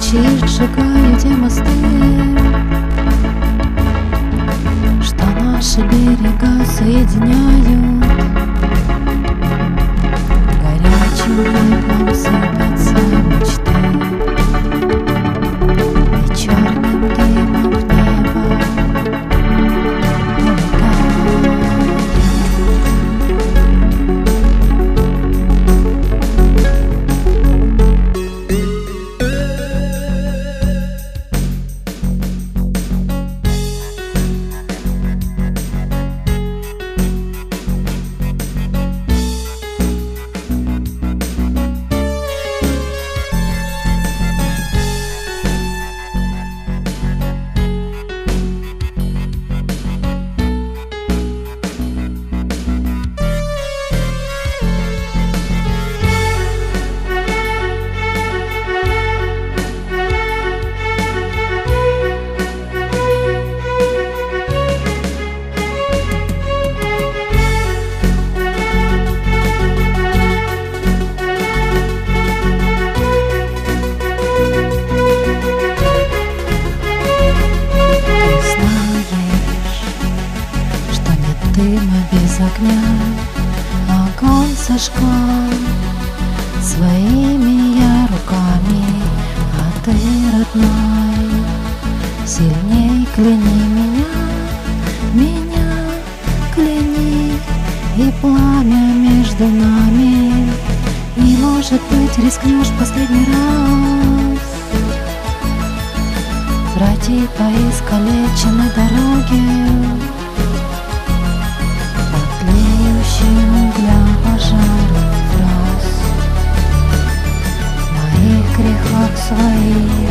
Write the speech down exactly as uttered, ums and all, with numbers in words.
кричит, сжигаю те мосты, что наши берега соединяют. Горячим пеплом сыпятся мечты, и черным дымом в небо улетают. Дыма без огня огонь зажгла своими я руками, а ты, родной, сильней кляни меня, меня кляни, и пламя между нами, и, может быть, рискнешь последний раз пройти по искалеченной дороге, углям пожаров раз, в моих грехах своих